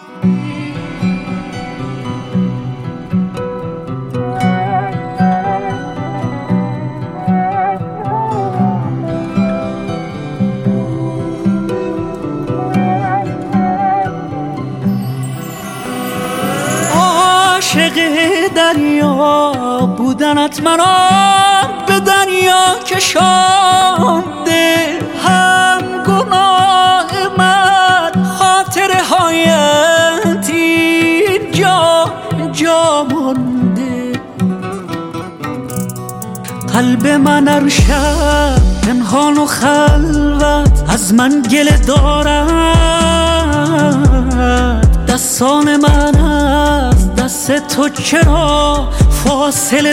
عاشق دریا بودنت مرا به دریا کشانده، هم گناه من خاطره هایت اینجا مانده. قلب من هر شب پنهان و خلوت از من گله دارد، دستان من از دست تو چرا فاصله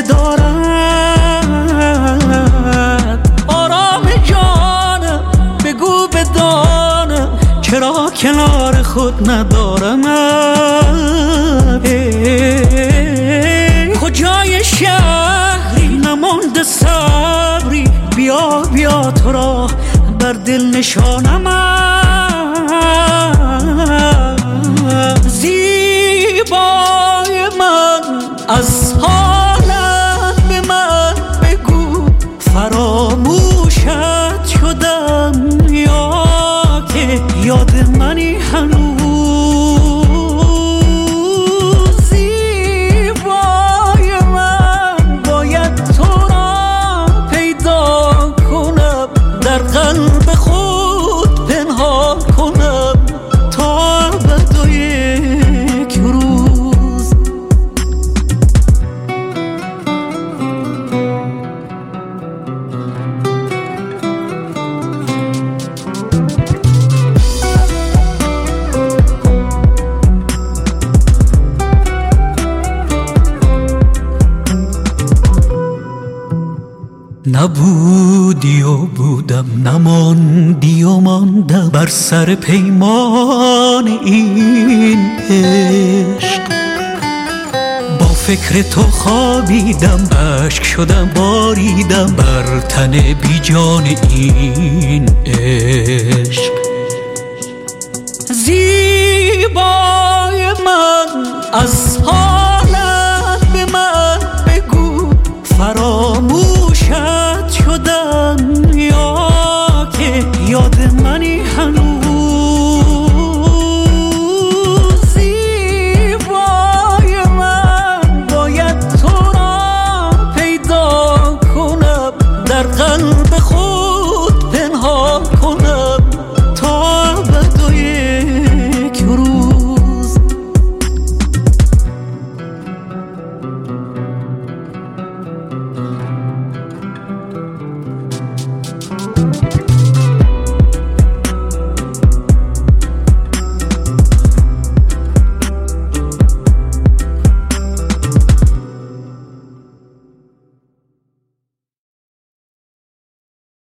دارد؟ آرام جانم بگو بدانم چرا کنار خود ندارم. کجای شهری نمانده صبری، بیا تو را بر دل نشانم. زیبای من از حالت به من بگو، فراموشت شدم یا که یاد منی هنوز. زیبای من باید تو را پیدا کنم، در قلب خود پنهان کنم تا ابد و یک روز. نبودی و بودم، نماندی و ماندم بر سر پیمان این عشق. با فکر تو خوابیدم، اشک شدم باریدم بر تن بی جان این عشق. زیبای من از